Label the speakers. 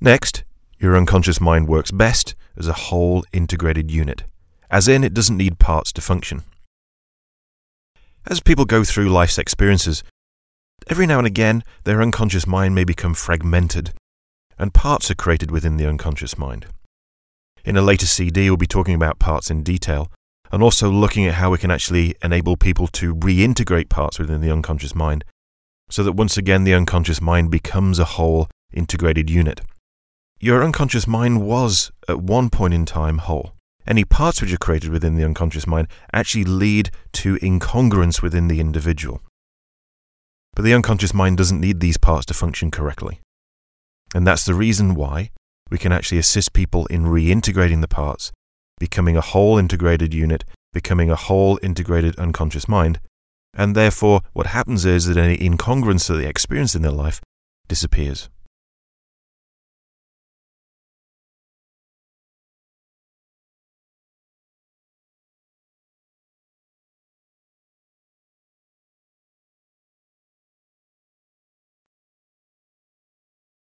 Speaker 1: Next, your unconscious mind works best as a whole integrated unit, as in it doesn't need parts to function. As people go through life's experiences, every now and again their unconscious mind may become fragmented, and parts are created within the unconscious mind. In a later CD, we'll be talking about parts in detail, and also looking at how we can actually enable people to reintegrate parts within the unconscious mind, so that once again the unconscious mind becomes a whole integrated unit. Your unconscious mind was, at one point in time, whole. Any parts which are created within the unconscious mind actually lead to incongruence within the individual. But the unconscious mind doesn't need these parts to function correctly. And that's the reason why we can actually assist people in reintegrating the parts, becoming a whole integrated unit, becoming a whole integrated unconscious mind, and therefore what happens is that any incongruence that they experience in their life disappears.